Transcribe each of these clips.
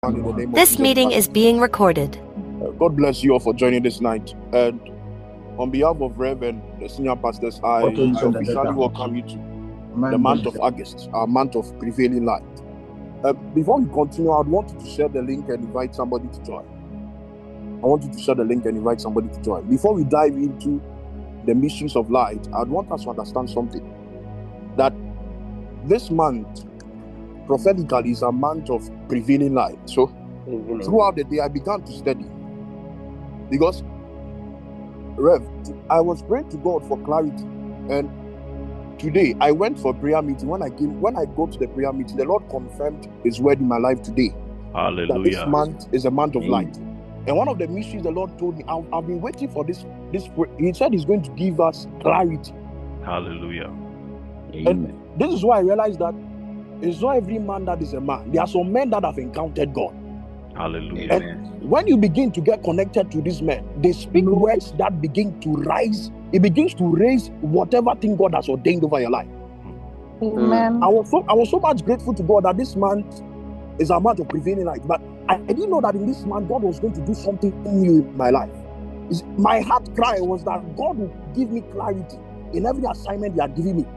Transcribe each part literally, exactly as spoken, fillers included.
down in the name of This Jesus meeting Christ. is being recorded. Uh, God bless you all for joining this night. And on behalf of Rev and the senior pastors, I, I officially welcome you to the month of August, our month of prevailing light. Uh, before we continue, I'd want you to share the link and invite somebody to join. I want you to share the link and invite somebody to join. Before we dive into the mysteries of light, I'd want us to understand something. That this month, prophetically, is a month of prevailing light. So, mm-hmm. throughout the day, I began to study. Because, Rev, I was praying to God for clarity. And today, I went for a prayer meeting. When I came, when I go to the prayer meeting, the Lord confirmed His word in my life today. Hallelujah. That this month is a month of light. And one of the mysteries the Lord told me, I've, I've been waiting for this. This He said He's going to give us clarity. Hallelujah. And this is why I realized that it's not every man that is a man. There are some men that have encountered God. Hallelujah. And when you begin to get connected to these men, they speak words that begin to rise. It begins to raise whatever thing God has ordained over your life. Amen. I was so I was so much grateful to God that this month is a month of prevailing light. But I, I didn't know that in this month God was going to do something new in my life. It's, my heart cry was that God would give me clarity in every assignment He had given me.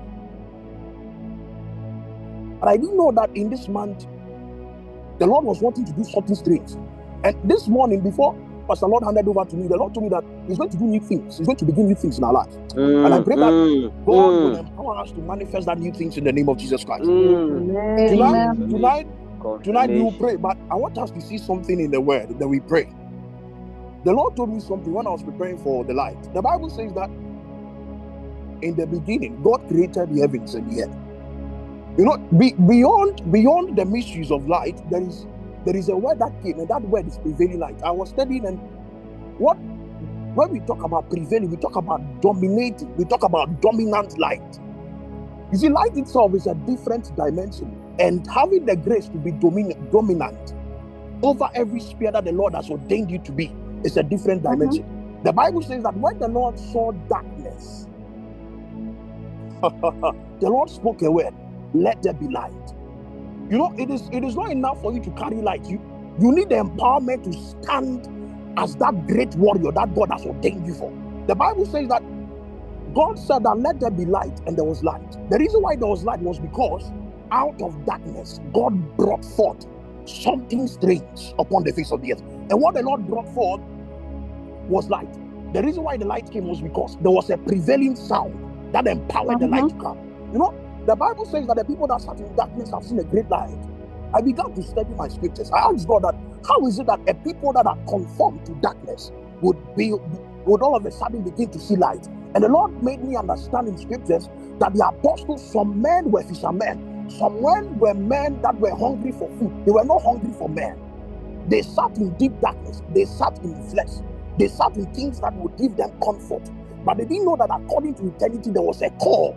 But I didn't know that in this month, the Lord was wanting to do something strange. And this morning, before Pastor Lord handed over to me, the Lord told me that He's going to do new things. He's going to begin new things in our lives. Mm, and I pray that mm, God mm. will empower us to manifest that new things in the name of Jesus Christ. Mm. Tonight, tonight, tonight we will pray, but I want us to see something in the Word that we pray. The Lord told me something when I was preparing for the light. The Bible says that in the beginning, God created the heavens and the earth. You know, be, beyond beyond the mysteries of light, there is there is a word that came, and that word is prevailing light. I was studying, and what when we talk about prevailing, we talk about dominating, we talk about dominant light. You see, light itself is a different dimension, and having the grace to be domin- dominant over every sphere that the Lord has ordained you to be is a different dimension. Mm-hmm. The Bible says that when the Lord saw darkness, the Lord spoke a word. Let there be light. You know, it is it is not enough for you to carry light. You you need the empowerment to stand as that great warrior that God has ordained you for. The Bible says that God said that let there be light, and there was light. The reason why there was light was because out of darkness, God brought forth something strange upon the face of the earth. And what the Lord brought forth was light. The reason why the light came was because there was a prevailing sound that empowered mm-hmm. the light to come. You know, the Bible says that the people that sat in darkness have seen a great light. I began to study my scriptures. I asked God that how is it that a people that are conformed to darkness would be would all of a sudden begin to see light? And the Lord made me understand in scriptures that the apostles, some men were fishermen, some men were men that were hungry for food. They were not hungry for men. They sat in deep darkness. They sat in flesh. They sat in things that would give them comfort. But they didn't know that according to eternity, there was a call.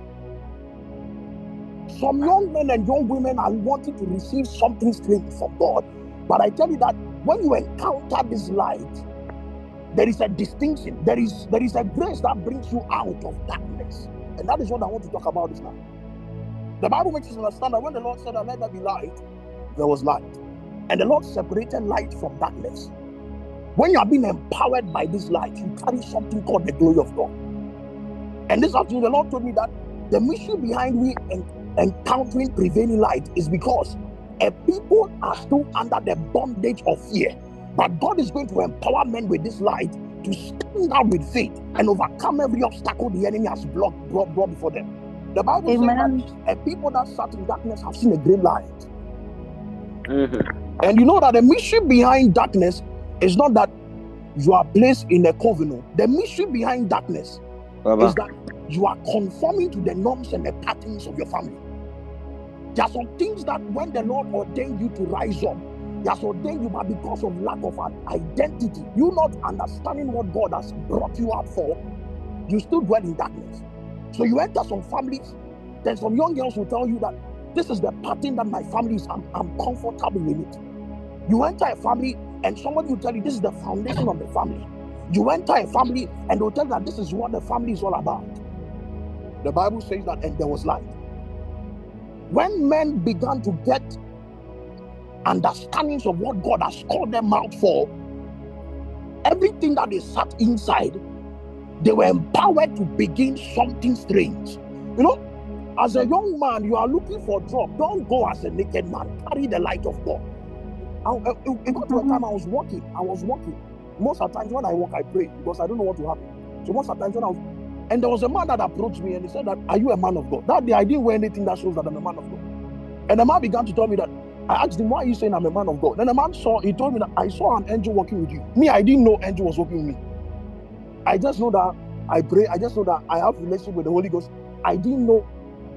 Some young men and young women are wanting to receive something strange from God. But I tell you that when you encounter this light, there is a distinction. There is, there is a grace that brings you out of darkness. And that is what I want to talk about this now. The Bible makes us understand that when the Lord said that let there be light, there was light. And the Lord separated light from darkness. When you are being empowered by this light, you carry something called the glory of God. And this afternoon, the Lord told me that the mission behind me and encountering prevailing light is because a people are still under the bondage of fear, but God is going to empower men with this light to stand out with faith and overcome every obstacle the enemy has blocked, brought, brought before them. The Bible Amen. Says that a people that sat in darkness have seen a great light. Mm-hmm. And you know that the mystery behind darkness is not that you are placed in a covenant. The mystery behind darkness Baba. Is that you are conforming to the norms and the patterns of your family. There are some things that when the Lord ordained you to rise up, He has ordained you, but because of lack of an identity, you not understanding what God has brought you out for, you still dwell in darkness. So you enter some families, then some young girls will tell you that this is the pattern that my family is, I'm, I'm comfortable with it. You enter a family and somebody will tell you this is the foundation of the family. You enter a family and they'll tell you that this is what the family is all about. The Bible says that, and there was light. When men began to get understandings of what God has called them out for, everything that they sat inside, they were empowered to begin something strange. You know, as a young man, you are looking for a job. Don't go as a naked man. Carry the light of God. I, I, it got to a time I was walking. I was walking. Most of the times when I walk, I pray because I don't know what to happen. So most of the times when I was, and there was a man that approached me and he said that, "Are you a man of God?" That day I didn't wear anything that shows that I'm a man of God. And the man began to tell me that. I asked him, "Why are you saying I'm a man of God?" Then the man saw, he told me that I saw an angel walking with you. Me, I didn't know angel was walking with me. I just know that I pray. I just know that I have a relationship with the Holy Ghost. I didn't know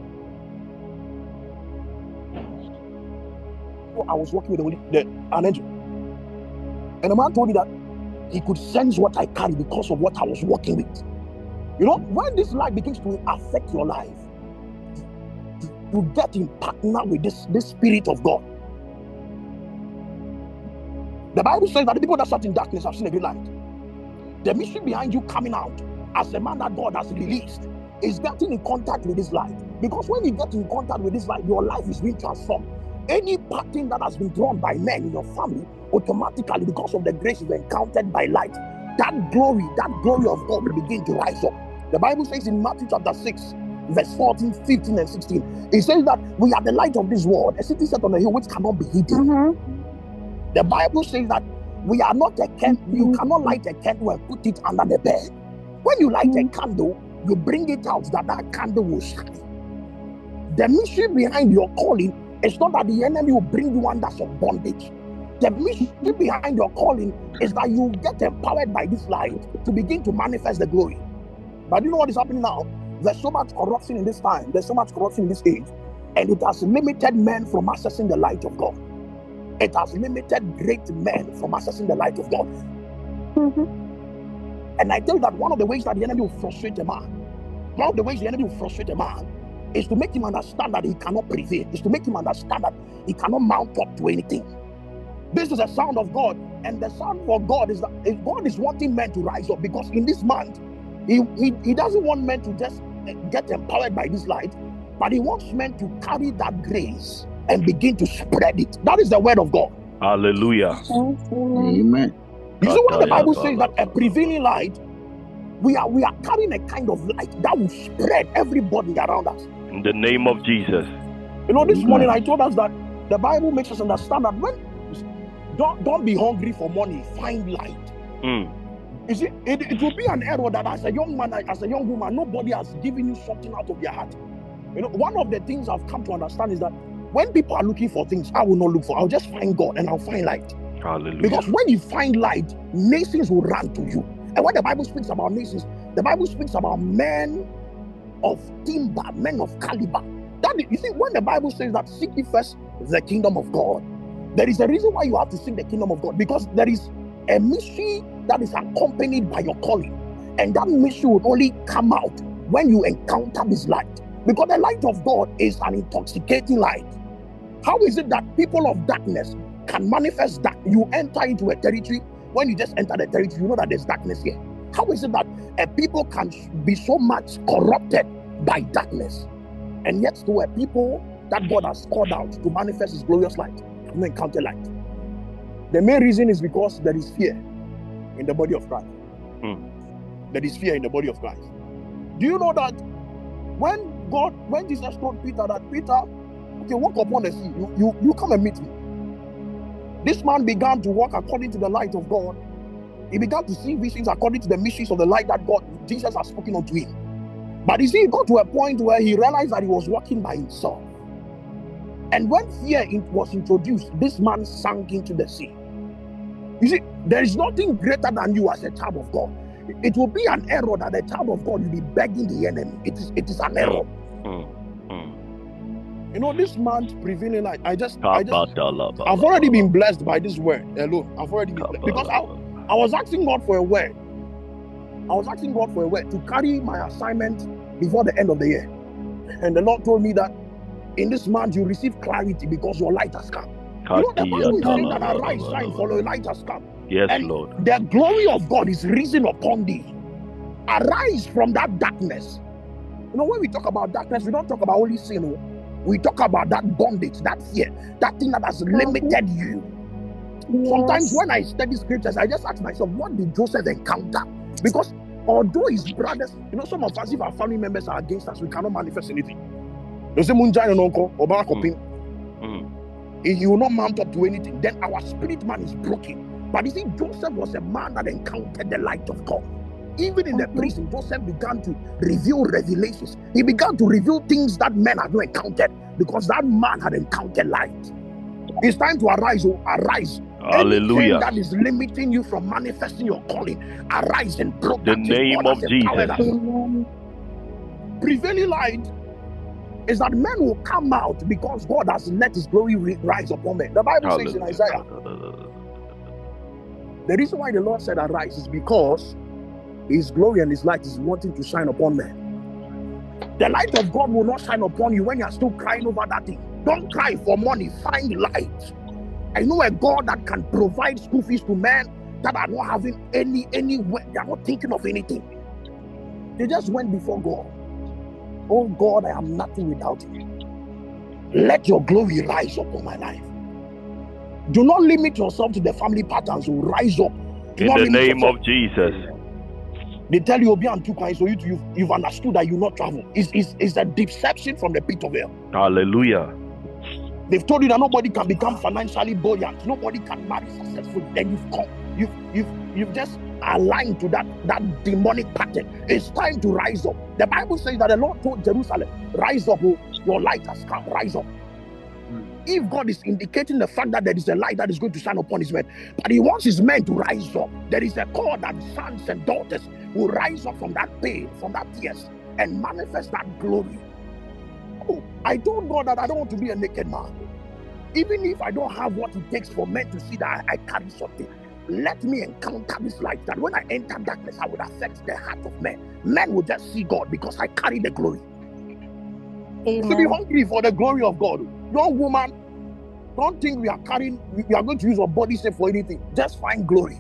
I was working with the Holy, the, an angel. And the man told me that he could sense what I carry because of what I was working with. You know, when this light begins to affect your life, you get in partner with this, this spirit of God. The Bible says that the people that sat in darkness have seen a great light. The mystery behind you coming out as a man that God has released is getting in contact with this light. Because when you get in contact with this light, your life is being transformed. Any pattern that has been drawn by men in your family, automatically, because of the grace you've encountered by light, that glory, that glory of God will begin to rise up. The Bible says in Matthew chapter six, verse fourteen, fifteen, and sixteen, it says that we are the light of this world, a city set on a hill which cannot be hidden. Mm-hmm. The Bible says that we are not a candle. You cannot light a candle and put it under the bed. When you light mm-hmm. a candle, you bring it out that that candle will shine. The mystery behind your calling is not that the enemy will bring you under some bondage. The mystery behind your calling is that you get empowered by this light to begin to manifest the glory. But you know what is happening now? There's so much corruption in this time. There's so much corruption in this age. And it has limited men from accessing the light of God. It has limited great men from accessing the light of God. Mm-hmm. And I tell you that one of the ways that the enemy will frustrate a man, one of the ways the enemy will frustrate a man is to make him understand that he cannot prevail. Is to make him understand that he cannot mount up to anything. This is a sound of God. And the sound for God is that God is wanting men to rise up, because in this month, he, he, he doesn't want men to just get empowered by this light, but he wants men to carry that grace and begin to spread it. That is the word of God. Hallelujah. Amen. You see what the Bible says, that a prevailing light, we are we are carrying a kind of light that will spread everybody around us. In the name of Jesus. You know, this morning I told us that the Bible makes us understand that when don't don't be hungry for money, find light. Mm. You see, it, it will be an error that as a young man, as a young woman, nobody has given you something out of their heart. You know, one of the things I've come to understand is that when people are looking for things, I will not look for. I'll just find God and I'll find light. Hallelujah. Because when you find light, nations will run to you. And when the Bible speaks about nations, the Bible speaks about men of timber, men of caliber. That is, you see, when the Bible says that seek ye first the kingdom of God, there is a reason why you have to seek the kingdom of God, because there is a mystery that is accompanied by your calling. And that mystery will only come out when you encounter this light. Because the light of God is an intoxicating light. How is it that people of darkness can manifest that? You enter into a territory, when you just enter the territory, you know that there's darkness here. How is it that a people can be so much corrupted by darkness, and yet to a people that God has called out to manifest his glorious light have not encountered light? The main reason is because there is fear in the body of Christ. Hmm. There is fear in the body of Christ. Do you know that when God, when Jesus told Peter that, Peter, okay, walk upon the sea, you, you, you come and meet me. This man began to walk according to the light of God. He began to see visions according to the mysteries of the light that God, Jesus has spoken unto him. But you see, he got to a point where he realized that he was walking by himself. And when fear was introduced, this man sank into the sea. You see, there is nothing greater than you as a child of God. It will be an error that a child of God will be begging the enemy. It is, it is an error. Mm. Mm. You know, this man's prevailing light, I just, I just, I've already been blessed by this word alone. I've already been blessed because I, I was asking God for a word. I was asking God for a word to carry my assignment before the end of the year. And the Lord told me that in this month you receive clarity because your light has come. You know, the Bible is saying that arise, shine, for your light has come. Yes, and Lord. The glory of God is risen upon thee. Arise from that darkness. You know, when we talk about darkness, we don't talk about only sin. We talk about that bondage, that fear, that thing that has limited you. Sometimes when I study scriptures, I just ask myself, what did Joseph encounter? Because although his brothers, you know, some of us, if our family members are against us, we cannot manifest anything. They say, Munjai and uncle, or Barakopin. He will not mount up to anything. Then our spirit man is broken. But you see, Joseph was a man that encountered the light of God. Even in the prison, Joseph began to reveal revelations. He began to reveal things that men had not encountered because that man had encountered light. It's time to arise, oh, arise. Hallelujah. Anything that is limiting you from manifesting your calling, arise and broke The that thing. name God of has empowered Jesus. us. Prevailing light is that men will come out because God has let his glory rise upon men. The Bible says in Isaiah, the reason why the Lord said arise is because his glory and his light is wanting to shine upon men. The light of God will not shine upon you when you are still crying over that thing. Don't cry for money, find light. I know a God that can provide school fees to men that are not having any, any, they are not thinking of anything. They just went before God. Oh God, I am nothing without you. Let your glory rise upon my life. Do not limit yourself to the family patterns. So rise up. Do In not the limit name yourself. of Jesus. They tell you, Obi and two kinds, so you, you've, you've understood that you not travel. It's, it's, it's a deception from the pit of hell. Hallelujah. They've told you that nobody can become financially buoyant. Nobody can marry successfully. Then you've come, you've, you've, you've just aligned to that, that demonic pattern. It's time to rise up. The Bible says that the Lord told Jerusalem, rise up, oh, your light has come, rise up. If God is indicating the fact that there is a light that is going to shine upon his men, but he wants his men to rise up, there is a call that sons and daughters will rise up from that pain, from that tears, and manifest that glory. Oh, I told God that I don't want to be a naked man. Even if I don't have what it takes for men to see that I, I carry something, let me encounter this light, that when I enter darkness, I would affect the heart of men. Men will just see God because I carry the glory. You should be hungry for the glory of God. Young woman, don't think we are carrying, we are going to use our body shape for anything. Just find glory.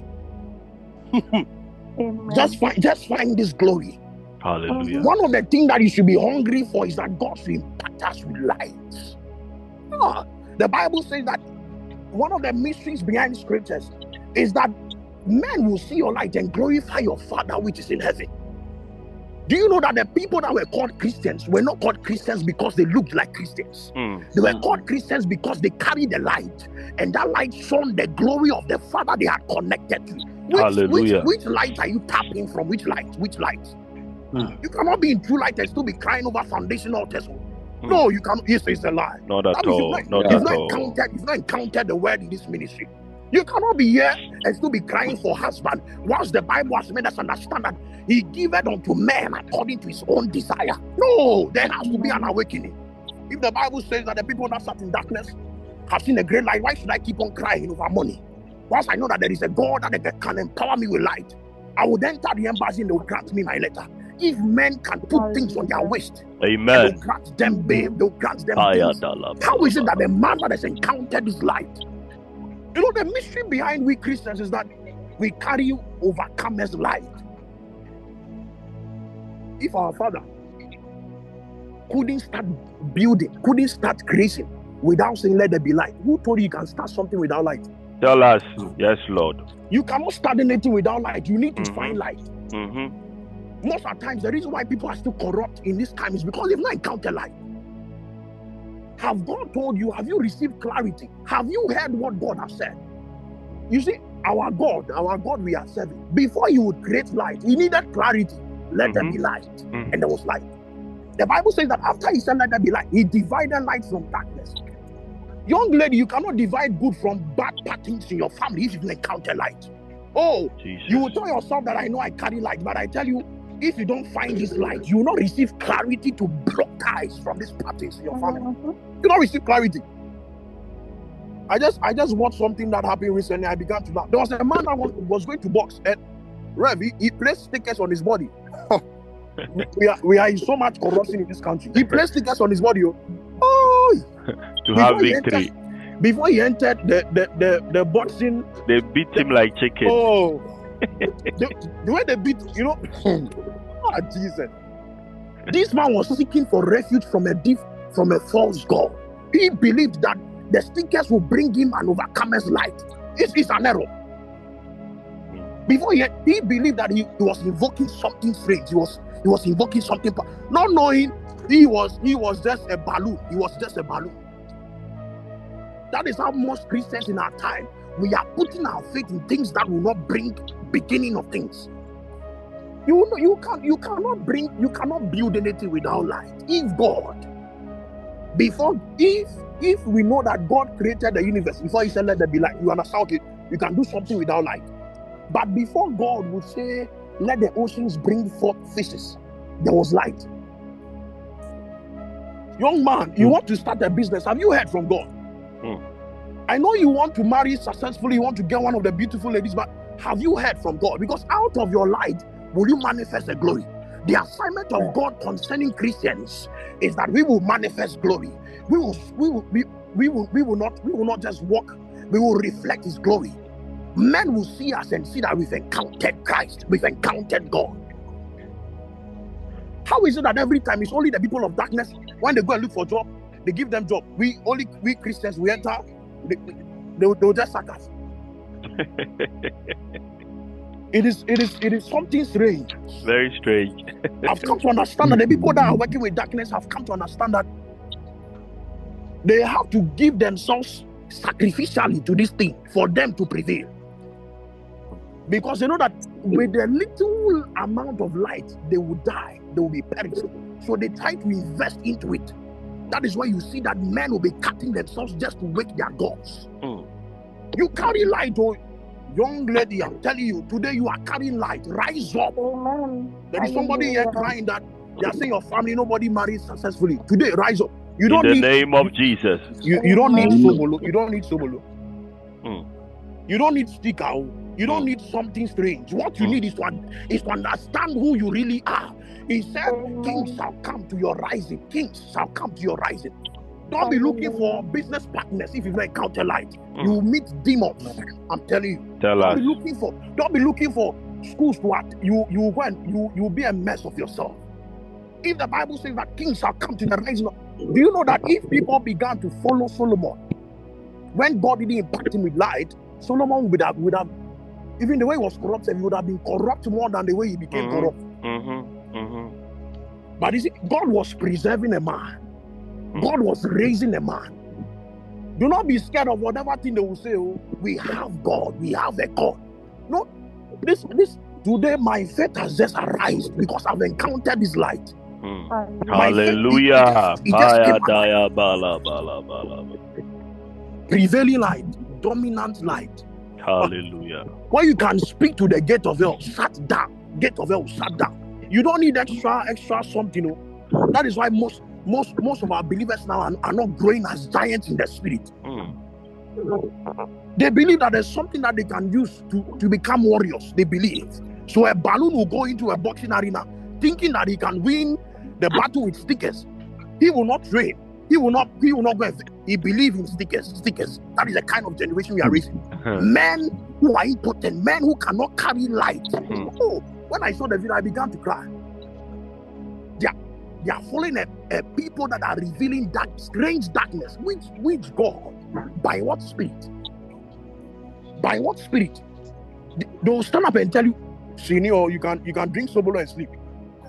just find, just find this glory. Hallelujah. One of the things that you should be hungry for is that God should impact us with light. Ah, the Bible says that one of the mysteries behind scriptures is that men will see your light and glorify your Father which is in heaven. Do you know that the people that were called Christians were not called Christians because they looked like Christians? Mm. They were called Christians because they carried the light, and that light shone the glory of the Father they had connected to. Which, Hallelujah. Which, which light are you tapping from? Which light? Which light? Mm. You cannot be in true light and still be crying over foundation altars. Mm. No, you cannot. Yes, it's a lie. Not at all. Not, not you've at not all. Encountered, you've not encountered the word in this ministry. You cannot be here and still be crying for husband, whilst the Bible has made us understand that he giveth unto man according to his own desire. No, there has to be an awakening. If the Bible says that the people that sat in darkness have seen a great light, why should I keep on crying over money? Once I know that there is a God that can empower me with light, I would enter the embassy and they will grant me my letter. If men can put things on their waist, amen, they'll grant them babe, they'll grant them things. How is it that the man that has encountered this light? You know, the mystery behind we Christians is that we carry overcomers light. If our Father couldn't start building, couldn't start creation without saying let there be light, who told you you can start something without light? Tell us. Yes, Lord. You cannot start anything without light. You need to mm-hmm. find light. Mm-hmm. Most of the times, the reason why people are still corrupt in this time is because they've not encountered light. Have God told you? Have you received clarity? Have you heard what God has said? You see, our God, our God we are serving, before he would create light, he needed clarity. Let mm-hmm. there be light. Mm-hmm. And there was light. The Bible says that after he said let there be light, he divided light from darkness. Young lady, you cannot divide good from bad patterns in your family if you've encountered light. Oh, Jesus. You will tell yourself that I know I carry light, but I tell you, if you don't find this light, you will not receive clarity to block ties from these patterns in your family. Mm-hmm. You will not receive clarity. I just I just watched something that happened recently. I began to laugh. There was a man that was, was going to box, and Rev, he, he placed stickers on his body. we are we are in so much corruption in this country. He placed stickers on his body. Oh, to have victory. Entered, before he entered the the, the, the boxing, they beat him like chicken. Oh, the, the way they beat, you know, oh, Jesus. This man was seeking for refuge from a deep from a false god. He believed that the stickers will bring him an overcomer's light. It is an error. Before he, he believed that he, he was invoking something strange. He was he was invoking something, not knowing he was he was just a balloon. He was just a balloon. That is how most Christians in our time, we are putting our faith in things that will not bring beginning of things. You know, you can you cannot bring you cannot build anything without light. If God, before if if we know that God created the universe before He said let there be light, you understand? Okay, you can do something without light. But before God would say, let the oceans bring forth fishes, there was light. Young man, you mm. want to start a business. Have you heard from God? Mm. I know you want to marry successfully, you want to get one of the beautiful ladies, but have you heard from God? Because out of your light, will you manifest the glory? The assignment of God concerning Christians is that we will manifest glory. We will, we will, we, we will, we will not, we will not just walk. We will reflect His glory. Men will see us and see that we've encountered Christ, we've encountered God. How is it that every time it's only the people of darkness, when they go and look for a job, they give them job? We only we Christians, we enter, they, they, will- they will just sack us. It is it is it is something strange. Very strange. I've come to understand that the people that are working with darkness have come to understand that they have to give themselves sacrificially to this thing for them to prevail. Because they know that with the little amount of light, they will die, they will be perished. So they try to invest into it. That is why you see that men will be cutting themselves just to wake their gods. Mm. You carry light, oh young lady, I'm telling you, today you are carrying light. Rise up. Amen. There is somebody here crying that they are saying your family, nobody married successfully. Today, rise up. You In don't the need name of Jesus. you, you don't need sobolo. You don't need sobolo. Mm. You don't need sticker. You don't Mm. need something strange. What you Mm. need is to, un- is to understand who you really are. He said, kings shall come to your rising. Kings shall come to your rising. Don't be looking for business partners if you've not encountered light. Mm. You will meet demons. I'm telling you. Tell Don't us. be looking for don't be looking for schools to act. You you will go and you you will be a mess of yourself. If the Bible says that kings shall come to the rising, of- do you know that if people began to follow Solomon, when God didn't impact him with light, Solomon would have would have even the way he was corrupted, he would have been corrupt more than the way he became Mhm. corrupt. Mm-hmm. Mm-hmm. But you see, God was preserving a man. Mm. God was raising a man. Do not be scared of whatever thing they will say. Oh, we have God. We have a God. No, this this today my faith has just arisen because I've encountered this light. Mm. My faith, it- Hallelujah. It, just, it just Paya came alive. daya bala bala bala. Prevailing light, dominant light. Hallelujah. Where you can speak to the gate of hell, sat down. Gate of hell, sat down. You don't need extra, extra something. You know? That is why most, most, most of our believers now are, are not growing as giants in the spirit. Mm. They believe that there's something that they can use to, to become warriors. They believe. So a balloon will go into a boxing arena thinking that he can win the battle with stickers. He will not train. He will not, he will not go. and- He believes in stickers, stickers. That is the kind of generation we are raising. Men who are impotent, men who cannot carry light. Mm. Oh, when I saw the video, I began to cry. They are, they are following a, a people that are revealing that strange darkness. Which, which God? By what spirit? By what spirit? They they will stand up and tell you, Senior, you can you can drink sobolo and sleep.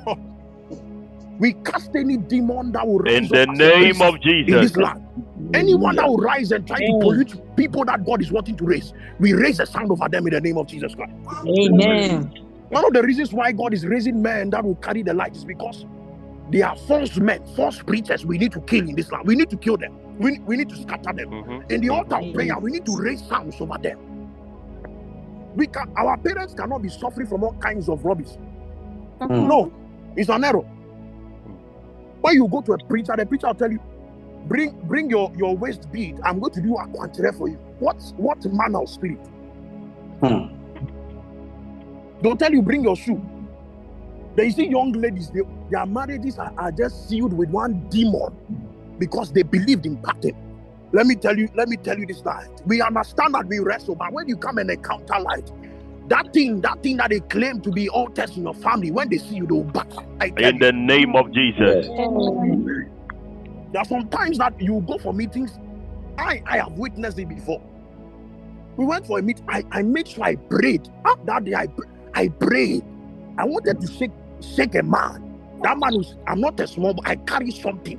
We cast any demon that will rise In up the as a name race of in Jesus. this land. Anyone that will rise and try to Amen. pollute people that God is wanting to raise, we raise a sound over them in the name of Jesus Christ. Amen. One of the reasons why God is raising men that will carry the light is because they are false men, false preachers we need to kill in this land. We need to kill them. We, we need to scatter them. Mhm. In the altar of prayer, we need to raise sounds over them. We can our parents cannot be suffering from all kinds of rubbish. Mhm. No, it's an error. When you go to a preacher, the preacher will tell you, bring bring your, your waist bead. I'm going to do a quantity for you. What what manner of spirit? Hmm. They'll tell you, bring your shoe. They see young ladies, they, their marriages are, are just sealed with one demon because they believed in pattern. Let me tell you, let me tell you this night. We understand that we wrestle, but when you come and encounter light, that thing, that thing that they claim to be altars in your family, when they see you, they'll back. I tell In you. the name of Jesus. Yes. Amen. There are some times that you go for meetings. I, I have witnessed it before. We went for a meet. I, I made sure I prayed. Ah, that day I, I prayed. I wanted to shake shake a man. That man was, I'm not a small, but I carry something.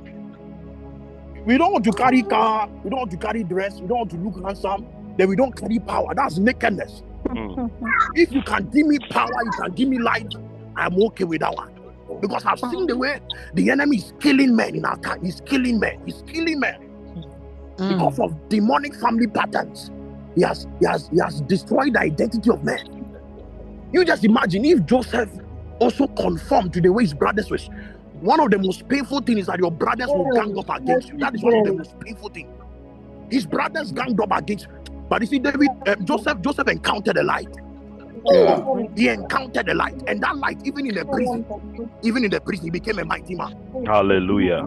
We don't want to carry car. We don't want to carry dress. We don't want to look handsome. Then we don't carry power. That's nakedness. Mm. If you can give me power, you can give me light, I'm okay with that one. Because I've seen the way the enemy is killing men in our time. He's killing men. He's killing men. Because of demonic family patterns. He has, he has, he has destroyed the identity of men. You just imagine if Joseph also conformed to the way his brothers were. One of the most painful things is that your brothers will gang up against you. That is one of the most painful things. His brothers ganged up against you. But you see, David, uh, Joseph, Joseph encountered the light. Yeah. He encountered the light, and that light, even in the prison, even in the prison, he became a mighty man. Hallelujah.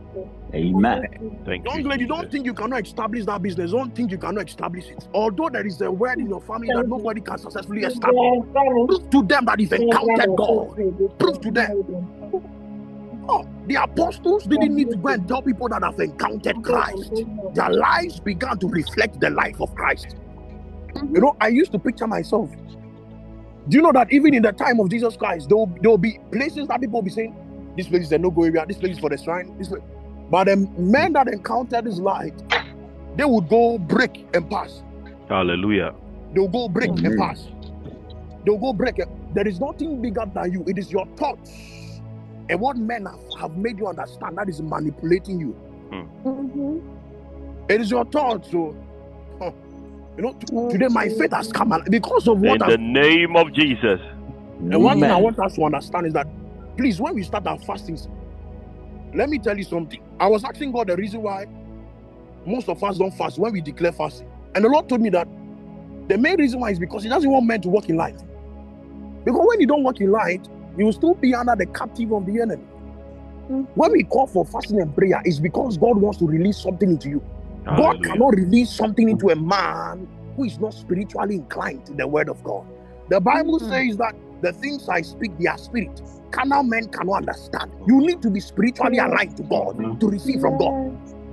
Amen. Thank Young you. lady, don't Jesus. think you cannot establish that business. Don't think you cannot establish it. Although there is a word in your family that nobody can successfully establish, prove to them that you've encountered God. Prove to them. Oh, the apostles didn't need to go and tell people that have encountered Christ. Their lives began to reflect the life of Christ. You know, I used to picture myself. Do you know that even in the time of Jesus Christ, there will, there will be places that people will be saying, this place is a no-go area, this place is for the shrine, this place. But the men that encountered this light, they would go break and pass. Hallelujah. They'll go break Amen. and pass. They'll go break. There is nothing bigger than you. It is your thoughts. And what men have, have made you understand, that is manipulating you. Mhm. It is your thoughts. So, huh. You know, t- today my faith has come and because of In what the I've, name of Jesus. and one thing I Amen. want us to understand is that, please, when we start our fastings, let me tell you something. I was asking God the reason why most of us don't fast when we declare fasting. And the Lord told me that the main reason why is because He doesn't want men to walk in light. Because when you don't walk in light, you will still be under the captive of the enemy. Mhm. When we call for fasting and prayer, it's because God wants to release something into you. God Hallelujah. cannot release something into a man who is not spiritually inclined to the word of God. The Bible Mhm. says that the things I speak, they are spirit. Carnal men cannot understand. You need to be spiritually aligned to God to receive from God.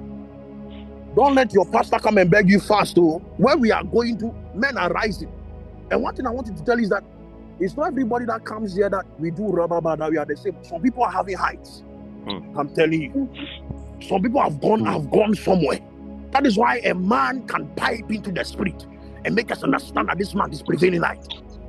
Don't let your pastor come and beg you fast. Oh, where we are going to, men are rising. And one thing I wanted to tell you is that it's not everybody that comes here that we do rubber, that we are the same. Some people are having heights. Hmm. I'm telling you. Some people have gone, have gone somewhere. That is why a man can pipe into the spirit and make us understand that this man is prevailing light.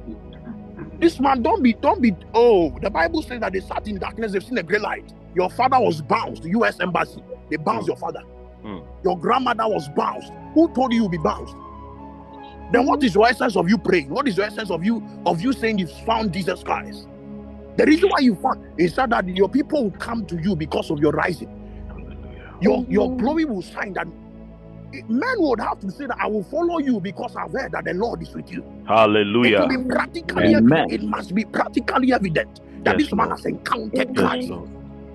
This man, don't be, don't be, oh, the Bible says that they sat in darkness, they've seen a great light. Your father was bounced, the U S embassy. They bounced Mm. your father. Mm. Your grandmother was bounced. Who told you you'll be bounced? Then what is your essence of you praying? What is your essence of you of you saying you found Jesus Christ? The reason why you found is that, that your people will come to you because of your rising. Hallelujah. Your your Mhm. glory will shine. That men would have to say that I will follow you because I've heard that the Lord is with you. It will Hallelujah. be practically Amen. evident. It must be practically evident that Yes, this man Lord. has encountered Mhm. Yes, Christ. Lord.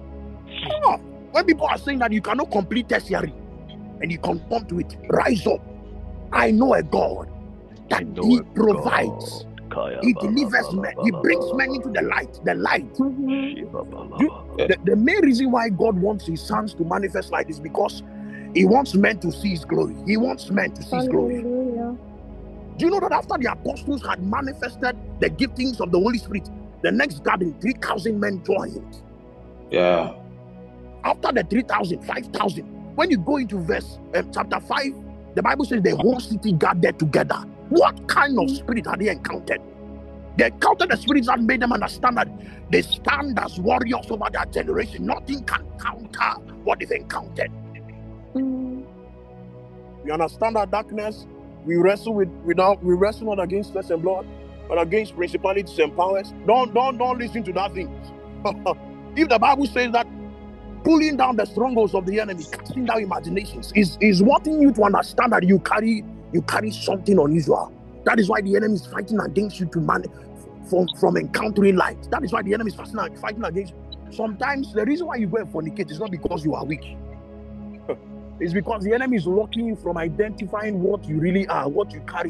Oh, when people are saying that you cannot complete tertiary and you conform to it, rise up. I know a God I that know He a provides. God. Kaya He bala delivers bala men. He bala brings bala men bala. into the light. The light. Mhm. Shiba bala You- bala. The, the main reason why God wants His sons to manifest light is because He wants men to see His glory. He wants men to see His glory. Hallelujah. Do you know that after the apostles had manifested the giftings of the Holy Spirit, the next garden, three thousand men joined. Yeah. After the three thousand, five thousand, when you go into verse um, chapter five, the Bible says the whole city gathered together. What kind of spirit had they encountered? They encountered the spirits that made them understand that they stand as warriors over their generation. Nothing can counter what they've encountered. Mhm. You understand that darkness? We wrestle with without we wrestle not against flesh and blood, but against principalities and powers. Don't don't don't listen to that thing. If the Bible says that pulling down the strongholds of the enemy, casting down imaginations, is is wanting you to understand that you carry you carry something unusual. That is why the enemy is fighting against you to man from from encountering light. That is why the enemy is fighting fighting against you. Sometimes the reason why you go and fornicate is not because you are weak. It's because the enemy is blocking you from identifying what you really are, what you carry.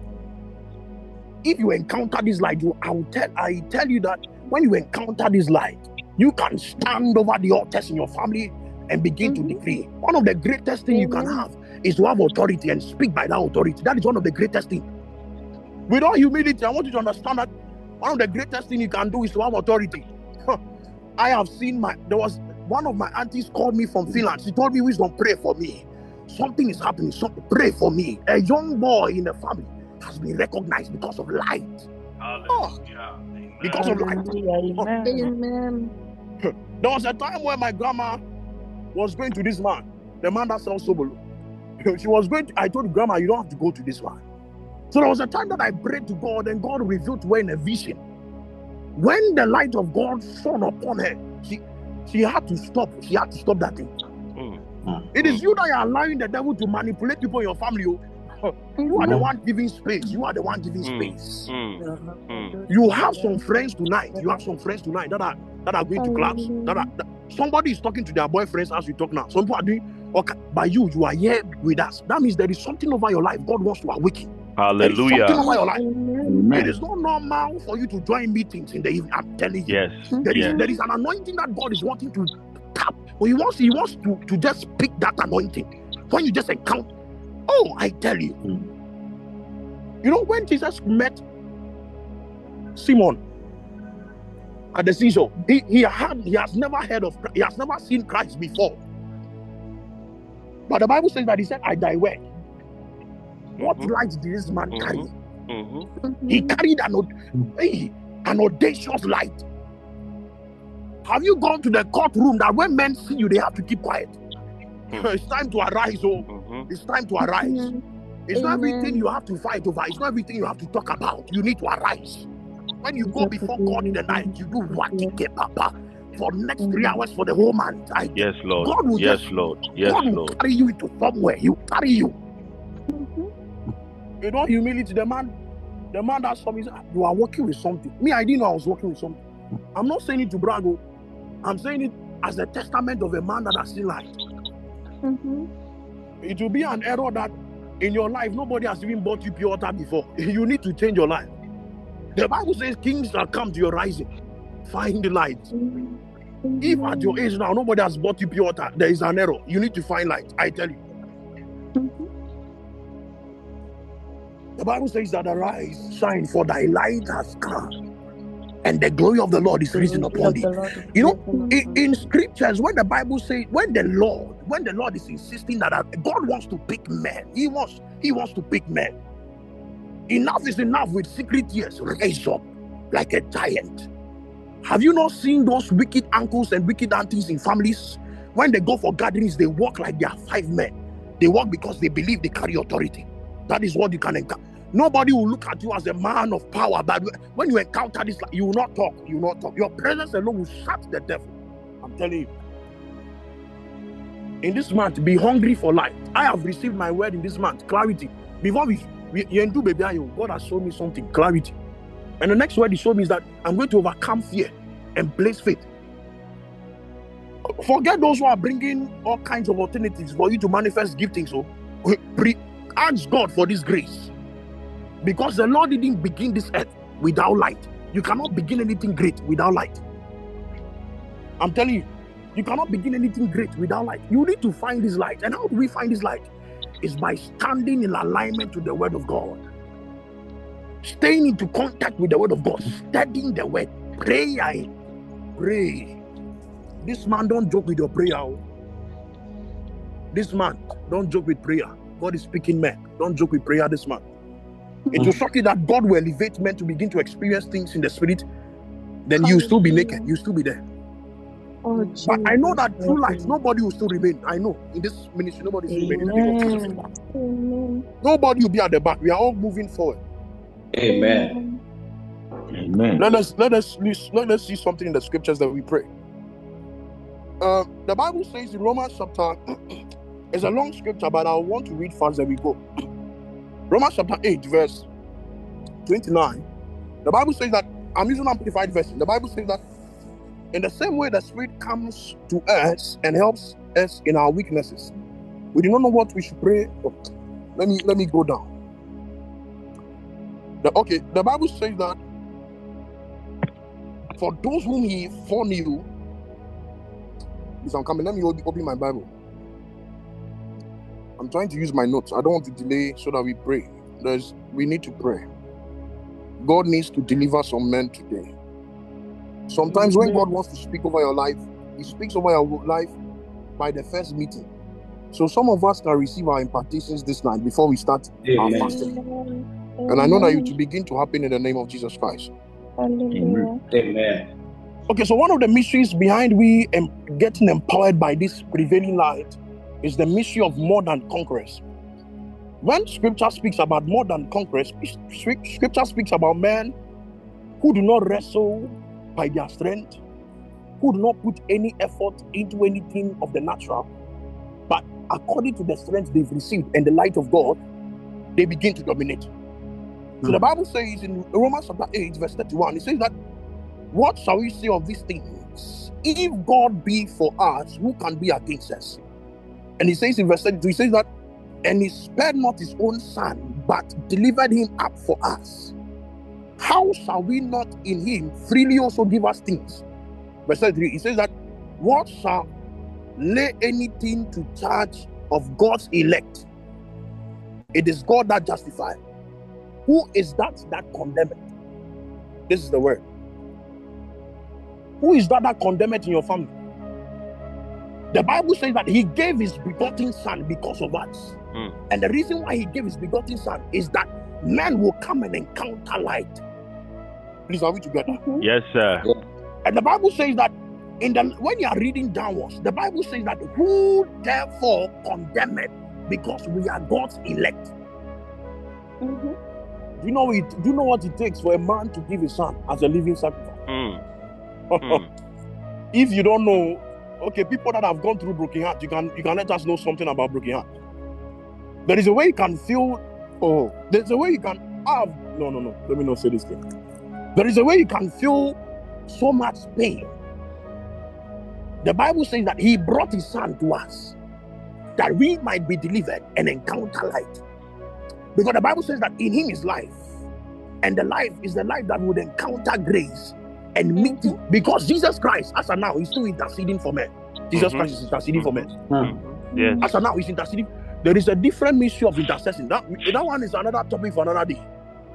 If you encounter this light, you, I will tell I tell you that when you encounter this light, you can stand over the altars in your family and begin Mhm. to decree. One of the greatest things you can Amen. have is to have authority and speak by that authority. That is one of the greatest things. With all humility, I want you to understand that one of the greatest things you can do is to have authority. I have seen my, there was one of my aunties called me from Finland. She told me, Wisdom, pray for me. Something is happening. Something, pray for me. A young boy in the family has been recognized because of light. Oh, Hallelujah. because of light. Hallelujah. Oh, Amen. Amen. there was a time where my grandma was going to this man, the man that sells Sobolo. She was going to, I told grandma, you don't have to go to this man. So there was a time that I prayed to God and God revealed to her in a vision. When the light of God shone upon her, she she had to stop. She had to stop that thing. Mm. It is you that are allowing the devil to manipulate people in your family. You are the Mm. one giving space. You are the one giving Mm. space. Mm. Mm. You have some friends tonight. You have some friends tonight that are that are going to clubs. That are that, somebody is talking to their boyfriends as we talk now. Some people are doing okay, but you you are here with us. That means there is something over your life. God wants to awaken. There is something Hallelujah. over your life. Amen. It Amen. is not normal for you to join meetings in the evening. I'm telling you. Yes. There is Yes. there is an anointing that God is wanting to tap. But he wants he wants to, to just pick that anointing. When you just encounter, oh, I tell you. You know, when Jesus met Simon at the seashore, he, he had he has never heard of he has never seen Christ before. But the Bible says that he said, I thy word. What Mhm. light did this man Mhm. carry? Mhm. He carried an, aud- hey, an audacious light. Have you gone to the courtroom that when men see you, they have to keep quiet? Hmm. It's time to arise, oh. Mhm. It's time to arise. Mhm. It's not Amen. everything you have to fight over. It's not everything you have to talk about. You need to arise. When you go before God in the night, you do what? Get papa for next three hours for the whole month. I, Yes, Lord. God will Yes, just Lord. Yes, God will Lord. carry you into somewhere. He will carry you. Mhm. You know, humility. The man, the man that saw me, said, you are working with something. Me, I didn't know I was working with something. I'm not saying it to brag. oh. I'm saying it as a testament of a man that has seen light. Mhm. It will be an error that in your life nobody has even bought you pure water before. You need to change your life. The Bible says kings shall come to your rising. Find the light. If at your age now nobody has bought you pure water, there is an error. You need to find light. I tell you. Mhm. The Bible says that arise, shine, for thy light has come, and the glory of the Lord is The risen glory upon of thee. the Lord is You know, risen in, upon in you. scriptures, when the Bible says, when the Lord, when the Lord is insisting that uh, God wants to pick men, He wants, He wants to pick men. Enough is enough with secret tears. Raise up like a giant. Have you not seen those wicked uncles and wicked aunties in families? When they go for gatherings, they walk like they are five men. They walk because they believe they carry authority. That is what you can encounter. Nobody will look at you as a man of power, but when you encounter this, you will not talk. You will not talk. Your presence alone will shut the devil. I'm telling you. In this month, be hungry for light. I have received my word in this month, clarity. Before we, we you baby, God has shown me something, clarity. And the next word He showed me is that I'm going to overcome fear and place faith. Forget those who are bringing all kinds of alternatives for you to manifest giftings. So, pre- ask God for this grace. Because the Lord didn't begin this earth without light. You cannot begin anything great without light. I'm telling you, you cannot begin anything great without light. You need to find this light. And how do we find this light? It's by standing in alignment to the word of God. Staying into contact with the word of God. Studying the word. Pray. I pray. This man, don't joke with your prayer. This man, don't joke with prayer. God is speaking men. Don't joke with prayer this man. It will shock you that God will elevate men to begin to experience things in the spirit. Then you still be naked. You still be there. Oh, But I know Jesus. that through light, nobody will still remain. I know. In this ministry, nobody will still remain in the name of Jesus. Amen. Amen. Nobody will be at the back. We are all moving forward. Amen. Amen. Let us let us let us see something in the scriptures that we pray. Uh, the Bible says in Romans chapter, it's a long scripture, but I want to read fast as we go. Romans chapter eight, verse twenty-nine. The Bible says that, I'm using amplified version. The Bible says that in the same way the Spirit comes to us and helps us in our weaknesses. We do not know what we should pray. Oh, let me let me go down. The, okay, the Bible says that for those whom He foreknew, Please, I'm coming. Let me open my Bible. I'm trying to use my notes. I don't want to delay so that we pray. There's, we need to pray. God needs to deliver some men today. Sometimes when God wants to speak over your life, He speaks over your life by the first meeting. So some of us can receive our impartations this night before we start our Amen. fasting. And I know that it will begin to happen in the name of Jesus Christ. Hallelujah. Amen. Okay, so one of the mysteries behind we um, getting empowered by this prevailing light is the mystery of more than conquerors. When scripture speaks about more than conquerors, scripture speaks about men who do not wrestle by their strength, who do not put any effort into anything of the natural, but according to the strength they've received and the light of God, they begin to dominate. So the Bible says in Romans chapter eight, verse thirty-one, it says that, what shall we say of these things? If God be for us, who can be against us? And he says in verse thirty-two, he says that, and he spared not his own son, but delivered him up for us. How shall we not in him freely also give us things? Verse thirty-three, he says that, what shall lay anything to charge of God's elect? It is God that justifies. Who is that that condemneth? This is the word. Who is that that condemneth in your family? The Bible says that he gave his begotten son because of us. Mm. And the reason why he gave his begotten son is that men will come and encounter light. Please, are we together? Mm-hmm. Yes, sir. And the Bible says that in the when you are reading downwards, the Bible says that who therefore condemneth, because we are God's elect. Mm-hmm. Do you know it? Do you know what it takes for a man to give his son as a living sacrifice? Mm. Mm. If you don't know, okay, people that have gone through broken heart, you can you can let us know something about broken heart. There is a way you can feel. Oh, there's a way you can have. No, no, no. Let me not say this thing. There is a way you can feel so much pain. The Bible says that he brought his son to us, that we might be delivered and encounter light. Because the Bible says that in him is life, and the life is the life that would encounter grace and meet it. Because Jesus Christ, as of now, is still interceding for men. Jesus mm-hmm. Christ is interceding for men. Mm-hmm. Yes. As of now, he's interceding. There is a different mystery of intercession. That, that one is another topic for another day.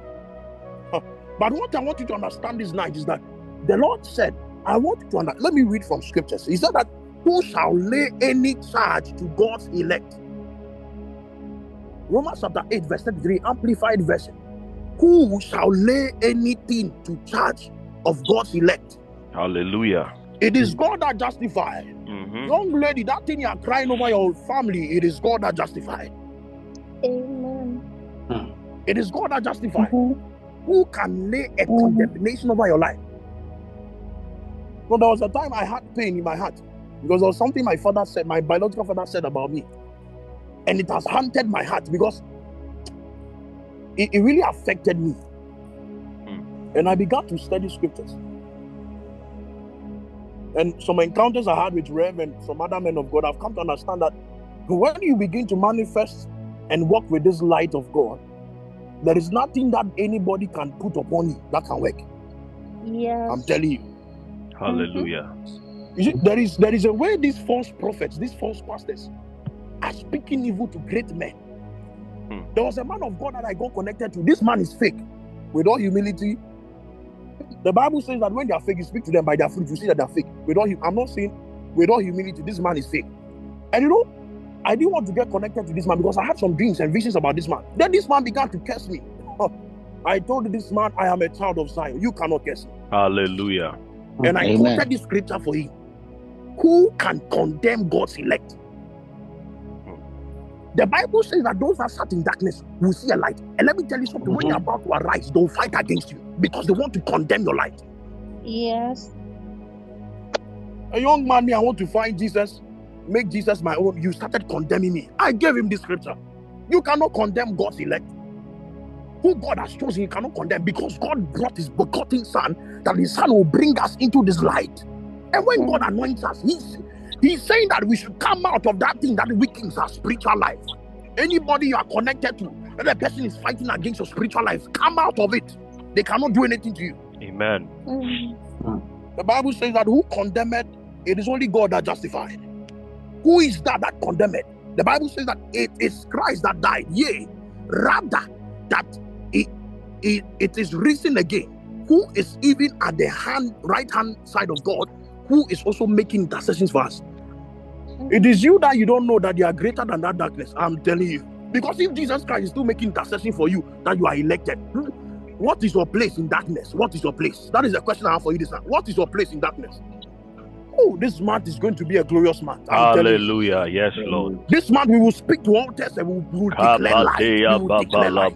But what I want you to understand this night is that the Lord said, I want you to understand. Let me read from scriptures. He said that, who shall lay any charge to God's elect? Romans chapter eight, verse thirty-three, amplified version. Who shall lay anything to charge of God's elect? Hallelujah. It is God that justifies. Mm-hmm. Young lady, that thing you are crying over your family, it is God that justifies. Amen. It is God that justifies. Mm-hmm. Who can lay a Mm-hmm. condemnation over your life? So there was a time I had pain in my heart because there was something my father said, my biological father said about me. And it has haunted my heart because it, it really affected me. Mm. And I began to study scriptures. And some encounters I had with Rev and some other men of God, I've come to understand that when you begin to manifest and walk with this light of God, there is nothing that anybody can put upon you that can work. Yes. I'm telling you. Hallelujah. Mm-hmm. You see, there is there is a way these false prophets, these false pastors are speaking evil to great men. Hmm. There was a man of God that I got connected to. This man is fake. With all humility, the Bible says that when they are fake, you speak to them by their fruit. You see that they are fake. With all, I'm not saying with all humility, this man is fake. And you know, I didn't want to get connected to this man because I had some dreams and visions about this man. Then this man began to curse me. I told this man, I am a child of Zion. You cannot curse me. Hallelujah. And I Amen. quoted this scripture for him. Who can condemn God's elect? The Bible says that those that sat in darkness will see a light. And let me tell you something, mm-hmm. when you're about to arise, they'll fight against you because they want to condemn your light. Yes. A young man, me, I want to find Jesus, make Jesus my own. You started condemning me. I gave him this scripture. You cannot condemn God's elect. Who God has chosen, you cannot condemn because God brought his begotten son, that his son will bring us into this light. And when God anoints us, he's, he's saying that we should come out of that thing that weakens our spiritual life. Anybody you are connected to, that the person is fighting against your spiritual life, come out of it. They cannot do anything to you. Amen. Mm-hmm. The Bible says that who condemneth It is only God that justified. Who is that that condemned? The Bible says that it is Christ that died. Yea, rather that it, it, it is risen again. Who is even at the hand right hand side of God, who is also making intercessions for us. It is you that you don't know that you are greater than that darkness. I'm telling you. Because if Jesus Christ is still making intercession for you, that you are elected, what is your place in darkness? What is your place? That is the question I have for you this time. What is your place in darkness? Oh, this month is going to be a glorious month. I'm telling you. Hallelujah. Yes, Lord. This month we will speak to altars and we will, we will declare life. We will declare life.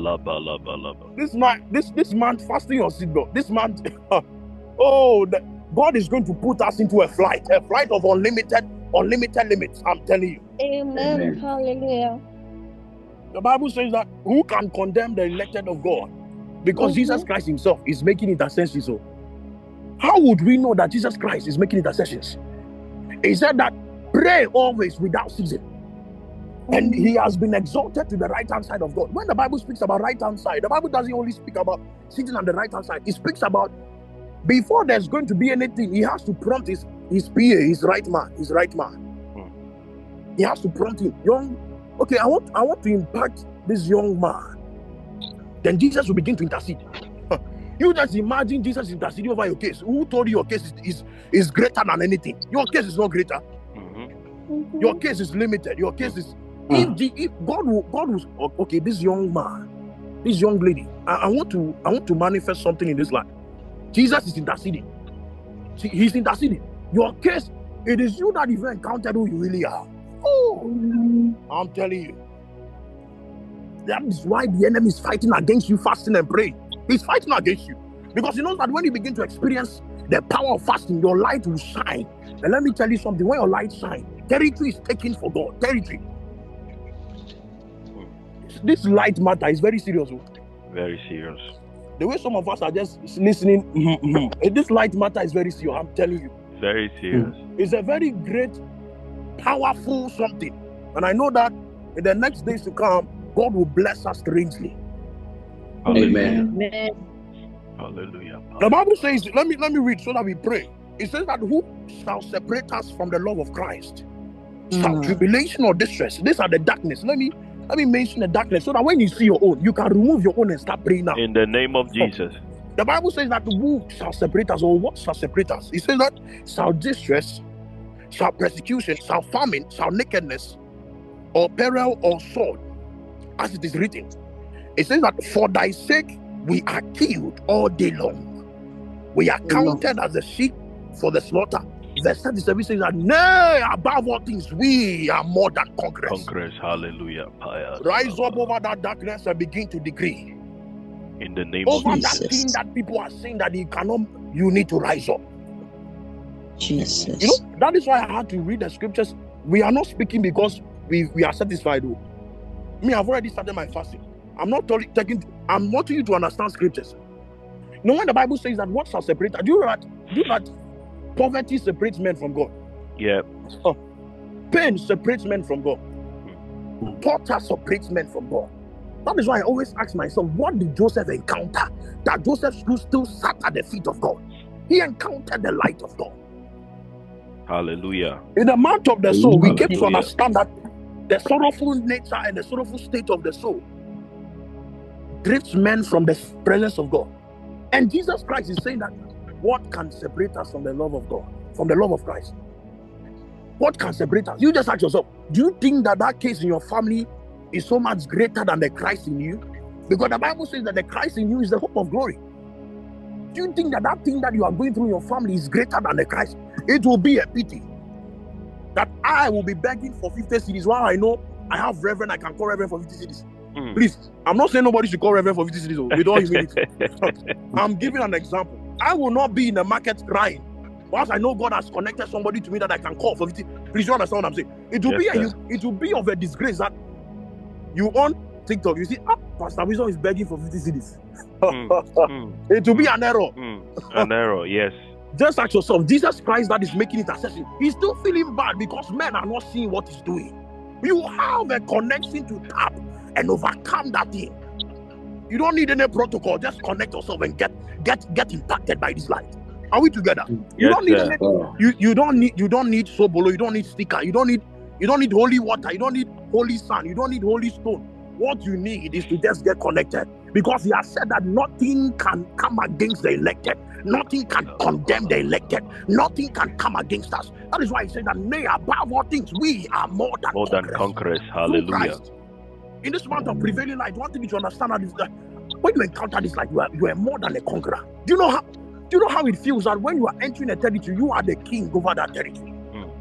This month, this this month, fasten your seatbelt. This month, oh, the, God is going to put us into a flight, a flight of unlimited, unlimited limits. I'm telling you. Amen. Amen. Hallelujah. The Bible says that who can condemn the elected of God? Because Mhm. Jesus Christ himself is making intercessions. So how would we know that Jesus Christ is making intercessions? He said that pray always without ceasing. And he has been exalted to the right hand side of God. When the Bible speaks about right hand side, the Bible doesn't only speak about sitting on the right hand side. It speaks about before there's going to be anything, he has to prompt his, his P A, his right man, his right man. He has to prompt him. Young, okay, I want I want to impact this young man. Then Jesus will begin to intercede. You just imagine Jesus interceding over your case. Who told you your case is, is, is greater than anything? Your case is not greater. Mhm. Your case is limited. Your case is Mm. if, the, if God will God will okay, this young man, this young lady, I, I want to I want to manifest something in this life. Jesus is interceding. See, he's interceding. Your case, it is you that you've encountered who you really are. Oh, I'm telling you. That is why the enemy is fighting against you, fasting and praying. He's fighting against you. Because he knows that when you begin to experience the power of fasting, your light will shine. And let me tell you something, when your light shines, territory is taken for God. Territory. This light matter is very serious. Oh. Very serious. The way some of us are just listening, mhm, mhm. This light matter is very serious. I'm telling you. Very serious. It's a very great, powerful something. And I know that in the next days to come, God will bless us strangely. Amen. Amen. Hallelujah. The Bible says, let me let me read so that we pray. It says that who shall separate us from the love of Christ? Shall Mm. tribulation or distress? These are the darkness. Let me let me mention the darkness so that when you see your own, you can remove your own and start praying now. In the name of Jesus. The Bible says that who shall separate us, or what shall separate us? It says that shall distress, shall persecution, shall famine, shall nakedness, or peril, or sword, as it is written. It says that for thy sake we are killed all day long. We are counted as a sheep for the slaughter. Verse thirty-seven says that nay, above all things, we are more than conquerors. Congress. Hallelujah. Pious. Rise up over that darkness and begin to decree. In the name of Over that Jesus. Jesus. thing that people are saying that you cannot, you need to rise up. Jesus. You know, that is why I had to read the scriptures. We are not speaking because we, we are satisfied. Though. Me, I've already started my fasting. I'm not totally taking, I'm wanting you to understand scriptures. You know, when the Bible says that what shall separate, do you know that, do you know that poverty separates men from God? Yeah. Pain separates men from God. Torture separates men from God. That is why I always ask myself, what did Joseph encounter that Joseph still, still sat at the feet of God? He encountered the light of God. Hallelujah. In the month of the soul, we came to Hallelujah. understand that the sorrowful nature and the sorrowful state of the soul drifts men from the presence of God. And Jesus Christ is saying that what can separate us from the love of God, from the love of Christ? What can separate us? You just ask yourself, do you think that that case in your family is so much greater than the Christ in you? Because the Bible says that the Christ in you is the hope of glory. Do you think that that thing that you are going through in your family is greater than the Christ? It will be a pity that I will be begging for fifty cedis while I know I have Reverend, I can call Reverend for fifty cedis. Mm. Please, I'm not saying nobody should call Reverend for fifty cedis oh, with all humility. I'm giving an example. I will not be in the market crying whilst I know God has connected somebody to me that I can call for fifty. Please, you understand what I'm saying? It will Yes, be a, sir. it will be of a disgrace that you on TikTok, you see, ah, Pastor Wisdom is begging for fifty cedis. Mm, mm, It will be an error. mm. An error. Yes. Just ask yourself, Jesus Christ that is making intercession, he's still feeling bad because men are not seeing what he's doing. You have a connection to tap and overcome that thing. You don't need any protocol. Just connect yourself and get get get impacted by this light. Are we together? You Yes, don't need sir. any, Oh, you, you don't need you don't need sobolo, you don't need sticker, you don't need you don't need holy water, you don't need holy sand, you don't need holy stone. What you need is to just get connected, because he has said that nothing can come against the elected, nothing can condemn the elected, nothing can come against us. That is why he said that, nay, above all things, we are more than More than conquerors conquerors. through Hallelujah. Christ. In this month of prevailing light, one thing you should understand that is that when you encounter this light, you are you are more than a conqueror. Do you know how do you know how it feels that when you are entering a territory, you are the king over that territory?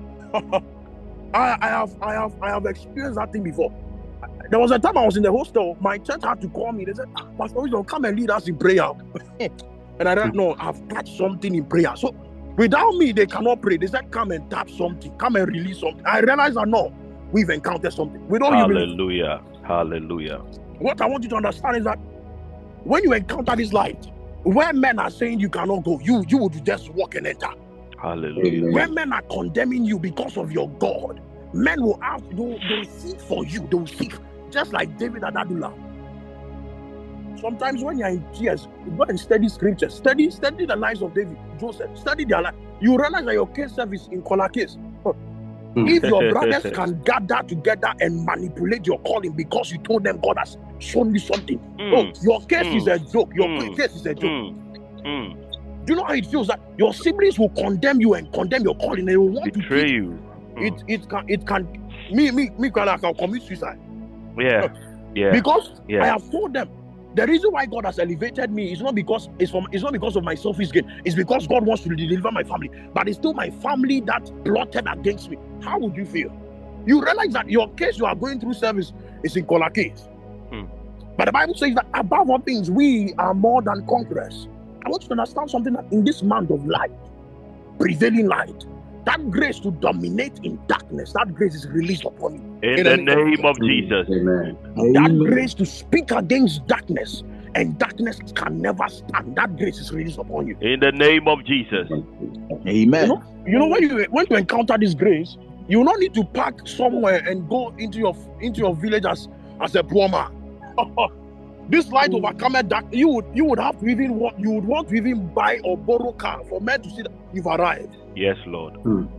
I, I have I have I have experienced that thing before. There was a time I was in the hostel, my church had to call me. They said, "Ah, Pastor Wisdom, come and lead us in prayer." And I don't know, I've touched something in prayer. So without me, they cannot pray. They said, come and tap something, come and release something. I realized that no, we've encountered something. We don't even. Hallelujah. Hallelujah. What I want you to understand is that when you encounter this light, where men are saying you cannot go, you you would just walk and enter. Hallelujah. amen. Where men are condemning you because of your God, men will ask, they will, they will seek for you, they will seek, just like David and Adullam. Sometimes when you're in tears, you go and study scriptures, study, study the lives of David, Joseph, study their life. You realize that your case service in color case. If your brothers can gather together and manipulate your calling because you told them God has shown you something, Mm, oh, your case mm, is a joke. Your mm, case is a joke. mm, mm. Do you know how it feels that your siblings will condemn you and condemn your calling, and they will want Betray to you. treat Mm. it. It can it can me me me can I can commit suicide Yeah. Yeah. because I Yeah. have told them the reason why God has elevated me is not because it's from it's not because of my selfish gain. It's because God wants to deliver my family, but it's still my family that plotted against me. How would you feel? You realize that your case you are going through service is in color case. Hmm. But the Bible says that above all things, we are more than conquerors. I want you to understand something, that in this month of light, prevailing light, that grace to dominate in darkness, that grace is released upon you. In In the the name name of Jesus. Amen. That Amen. grace to speak against darkness, and darkness can never stand. That grace is released upon you. In the name of Jesus. You Amen. know, you know when you when you encounter this grace, you will not need to park somewhere and go into your into your village as as a poor man. This light overcome dark. You would you would have to even want you would want to even buy or borrow car for men to see that you've arrived. Yes, Lord.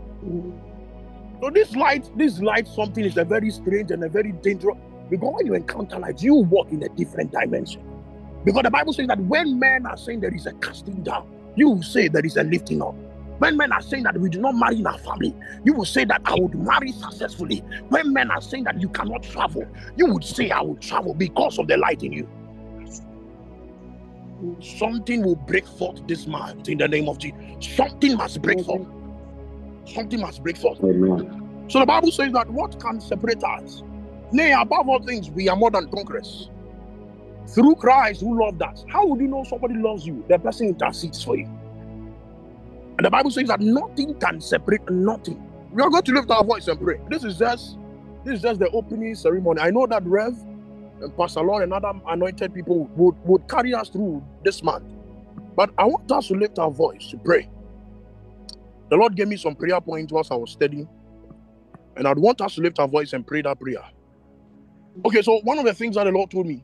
So this light, this light, something is a very strange and a very dangerous. Because when you encounter light, you walk in a different dimension. Because the Bible says that when men are saying there is a casting down, you will say there is a lifting up. When men are saying that we do not marry in our family, you will say that I would marry successfully. When men are saying that you cannot travel, you would say I will travel because of the light in you. Something will break forth this month in the name of Jesus. Something must break forth. Something must break forth. Amen. So the Bible says that what can separate us? Nay, above all things, we are more than conquerors. Through Christ who loved us. How would you know somebody loves you? The person intercedes for you. And the Bible says that nothing can separate nothing. We are going to lift our voice and pray. This is just this is just the opening ceremony. I know that Rev and Pastor Lord and other anointed people would, would carry us through this month. But I want us to lift our voice to pray. The Lord gave me some prayer points whilst I was studying. And I'd want us to lift our voice and pray that prayer. Okay, so one of the things that the Lord told me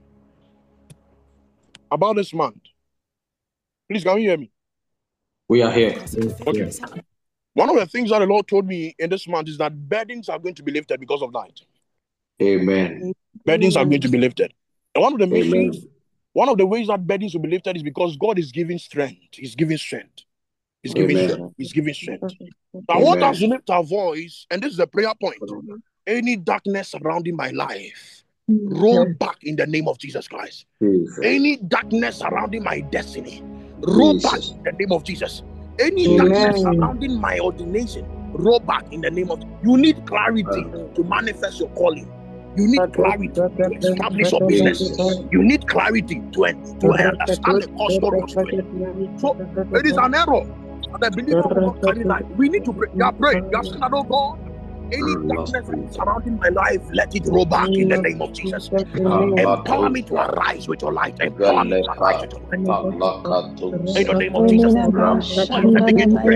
about this month. Please, can you hear me? We are here. Okay. One of the things that the Lord told me in this month is that burdens are going to be lifted because of light. Amen. Burdens are going to be lifted. And one of the missions, Amen. one of the ways that burdens will be lifted is because God is giving strength. He's giving strength. He's giving Amen. strength. He's giving strength. So I want Amen. us to lift our voice, and this is a prayer point. Any darkness surrounding my life, roll back in the name of Jesus Christ. Jesus. Any darkness surrounding my destiny, roll back Jesus. in the name of Jesus. Any Amen. darkness surrounding my ordination, roll back in the name of. You need clarity to manifest your calling. You need clarity to establish your business. You need clarity to, to understand the cause God wants to do. So it is an error. And the believer will not carry life. We need to pray. We are praying. We are saying that, oh God, Any darkness that is surrounding my life, let it roll back in the name of Jesus. Empower me to arise with your light. Empower me to arise with your light. In the name of Jesus. Let's begin to pray.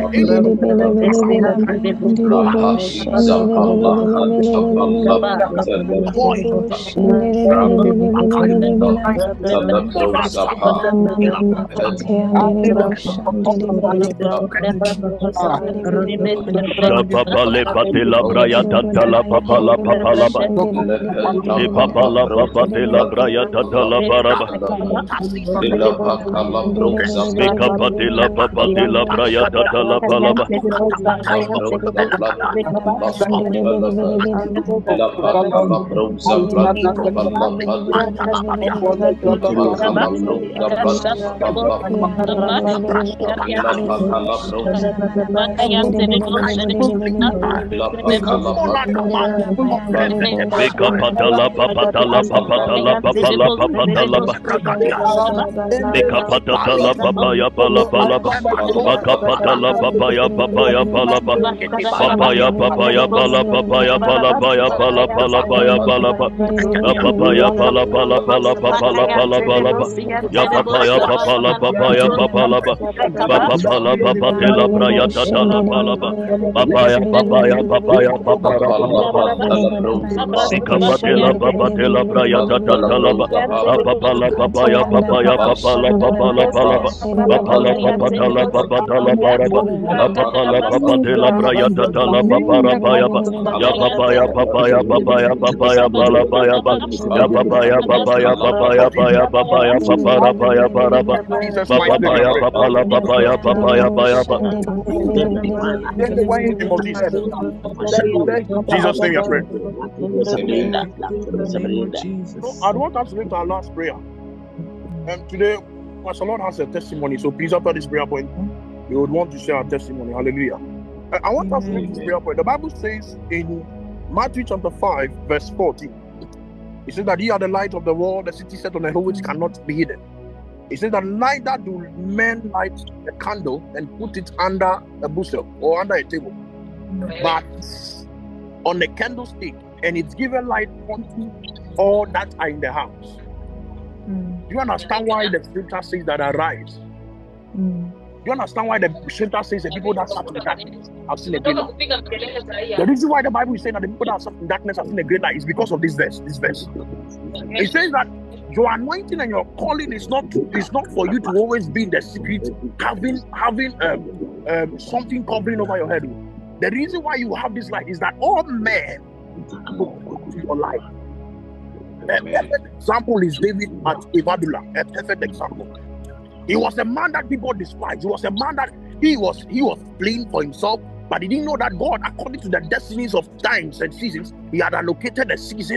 Shababale patela braya tatala papala papala ba. Shababala papatela braya tatala baraba. Meka patela papatela braya tatala palaba. Meka patala papatala papatala papala papatala ba. Meka patala papaya pala pala ba. Meka patala papaya papaya pala ba. Papaya papaya pala papaya pala paya pala pala paya pala ba. Papaya pala pala pala papala pala pala ba. Ya papaya papala papaya papala ba. Papala papatela braya tatala pala ba. Papaya papaya papaya papara pala ba. Meka patela papatela braya tatala ba. Papala papaya papaya papala papala pala ba. Papala papatala papatala para ba. Papala papatela braya tatala papara paya ba. Ya papaya papaya papaya papaya pala paya ba. Ya papaya papaya papaya papaya papaya papara paya para ba. Papaya papala papaya papaya paya ba. Jesus' name, your friend. I want us to make our last prayer. And today, Pastor Lord has a testimony. So please, after this prayer point, we would want to share our testimony. Hallelujah. I want us to make this prayer point. The Bible says in Matthew chapter five, verse forty, it says that ye are the light of the world, the city set on a hill which cannot be hidden. It says that neither do men light a candle and put it under a bushel or under a table, but on a candlestick, and it's given light unto all that are in the house. Mm. Do you understand why the scripture says that arise? Mm. Do you understand why the scripture says the people that sat in darkness have seen a great light? The reason why the Bible is saying that the people that sat in darkness have seen a great light is because of this verse. This verse. It says that your anointing and your calling is not is not for you to always be in the secret, having having um, um, something covering over your head. The reason why you have this light is that all men go to your light. A perfect example is David at Evadula. A perfect example. He was a man that people despised. He was a man that he was he was playing for himself, but he didn't know that God, according to the destinies of times and seasons, he had allocated a season,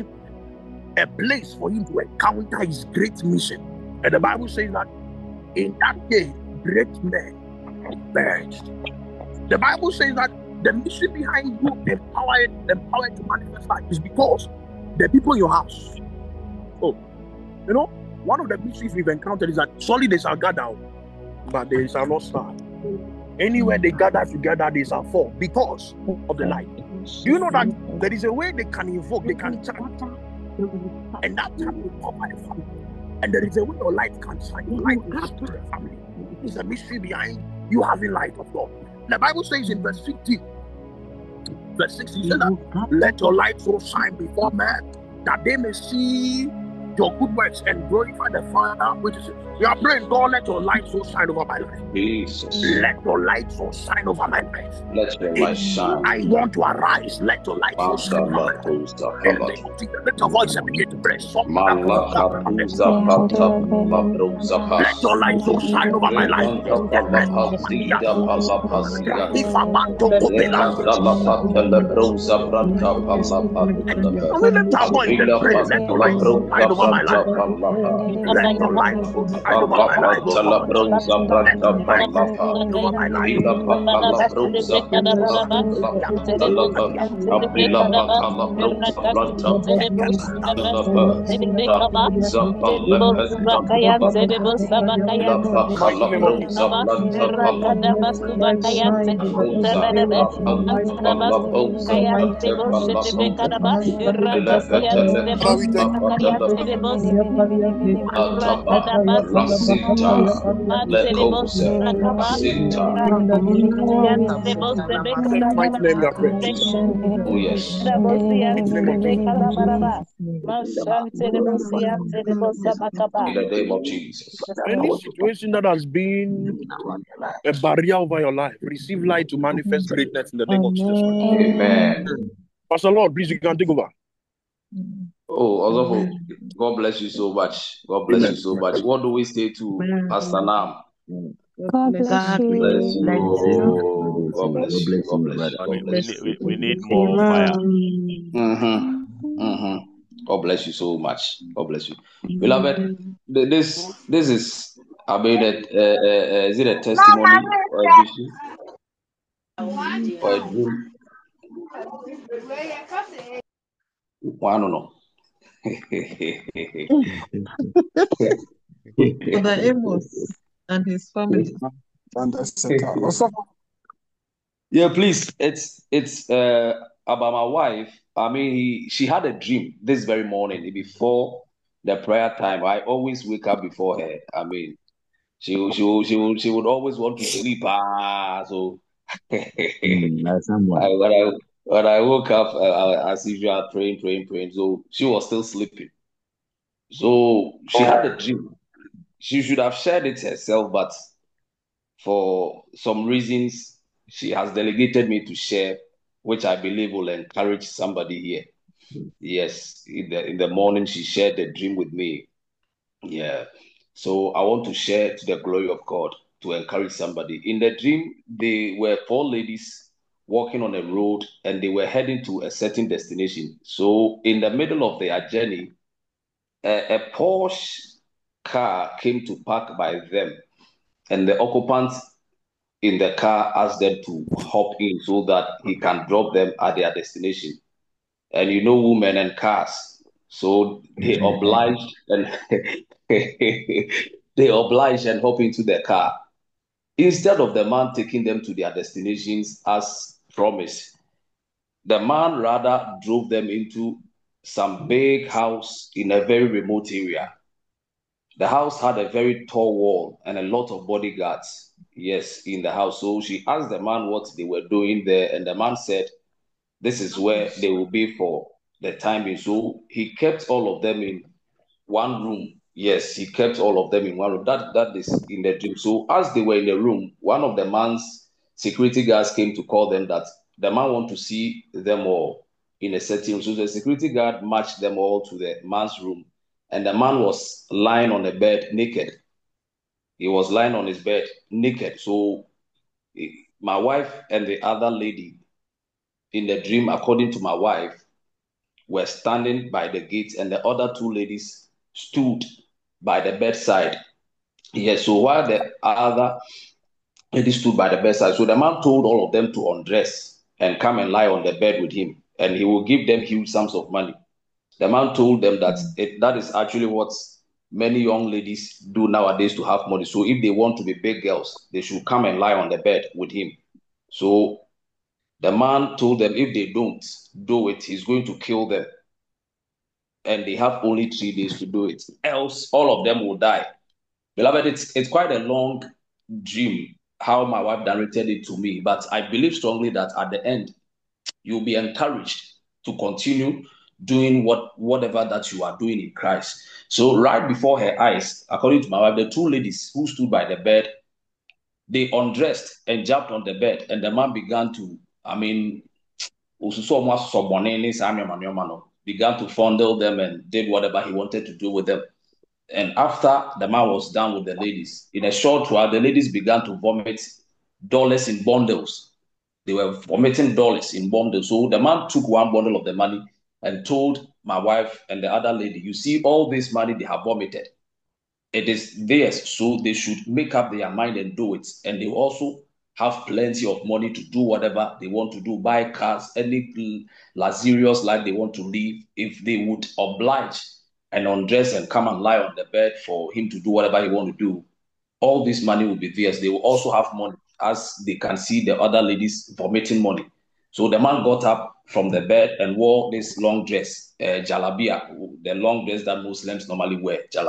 a place for him to encounter his great mission. And the Bible says that in that day, great men emerged. The Bible says that the mission behind you empowered, empowered to manifest life is because the people in your house. Oh, you know, one of the mysteries we've encountered is that surely they shall gather, but they shall not stand. Anywhere they gather together, they shall fall because of the light. Do you know that there is a way they can invoke, they can chant, and that chant will cover the family. And there is a way your light can shine. Your light will to the family. It's a mystery behind you having light of God. The Bible says in verse fifteen, verse sixteen, it says that let your light so shine before men that they may see your good works and glorify the Father which is. We are praying, God, let your light so shine over my life. Jesus. Let your light so shine over my life. Let your light shine. I want to arise. Let your light so shine over my life. Let your voice begin to pray. Let your light so shine over my life. If I'm about to open up, let your light so shine over my life. Let your light so shine. Mind over my life, oh Tala God. bronza branta Mind palapa. over my life. Ila pakala bronza branta palapa. Abila pakala bronza branta palapa. Rabiza palapa palapa. Ila Mighty pakala name of Jesus. bronza branta palapa. Bronza palapa palapa branta palapa. Ila petele Father, we thank palapa Ataba Rasita Lekose Rasita. you. In the mighty name of prayer. Oh yes. Mighty name of Jesus. In the name of Jesus. Any situation that has been a barrier over your life, receive light to manifest greatness in the name of Jesus Christ. Amen. Pastor Lord, please, you can take over. Oh, also, God bless you so much. God bless Amen. you so much. What do we say to Pastor Nam? God bless you. Bless you. Oh, God bless you. God bless you. We, God we, bless need, you. we, we need more fire. Mm-hmm. Mm-hmm. God bless you so much. God bless you, beloved. th- This this is I mean, uh, uh, uh, is it a testimony or a vision or a dream? Well, I don't know. Brother Amos and his family. Yeah, please. It's it's uh about my wife. I mean, he, she had a dream this very morning before the prayer time. I always wake up before her. I mean, she will- she will- she will- she would always want to sleep. Ah, so I, when I when I woke up, uh, I- as usual, praying, praying, praying. So she was still sleeping. So she had a dream. She should have shared it herself, but for some reasons, she has delegated me to share, which I believe will encourage somebody here. Yes, in the in the morning, she shared the dream with me. Yeah. So I want to share to the glory of God to encourage somebody. In the dream, they were four ladies walking on a road and they were heading to a certain destination. So in the middle of their journey, a, a Porsche car came to park by them, and the occupant in the car asked them to hop in so that he can drop them at their destination. And you know, women and cars, so they obliged and they obliged and hop into the car. Instead of the man taking them to their destinations as promised, the man rather drove them into some big house in a very remote area. The house had a very tall wall and a lot of bodyguards, yes, in the house. So she asked the man what they were doing there, and the man said, this is where they will be for the time being. So he kept all of them in one room. Yes, he kept all of them in one room. That that is in the dream. So as they were in the room, one of the man's security guards came to call them that the man want to see them all in a certain room. So the security guard marched them all to the man's room, and the man was lying on the bed naked. He was lying on his bed naked. So eh, my wife and the other lady in the dream, according to my wife, were standing by the gate, and the other two ladies stood by the bedside. Yes, so while the other lady stood by the bedside, so the man told all of them to undress and come and lie on the bed with him, and he will give them huge sums of money. The man told them that it, that is actually what many young ladies do nowadays to have money. So if they want to be big girls, they should come and lie on the bed with him. So the man told them if they don't do it, he's going to kill them. And they have only three days to do it. Else, all of them will die. Beloved, it's it's quite a long dream how my wife narrated it to me, but I believe strongly that at the end, you'll be encouraged to continue doing what whatever that you are doing in Christ. So right before her eyes, according to my wife, the two ladies who stood by the bed, they undressed and jumped on the bed, and the man began to, I mean, began to fondle them and did whatever he wanted to do with them. And after the man was done with the ladies, in a short while, the ladies began to vomit dollars in bundles. They were vomiting dollars in bundles. So the man took one bundle of the money and told my wife and the other lady, you see all this money they have vomited. It is theirs, so they should make up their mind and do it. And they also have plenty of money to do whatever they want to do, buy cars, any luxurious life they want to live. If they would oblige and undress and come and lie on the bed for him to do whatever he want to do, all this money will be theirs. They will also have money, as they can see the other ladies vomiting money. So the man got up from the bed and wore this long dress, uh, jalabia, the long dress that Muslims normally wear, jalabia.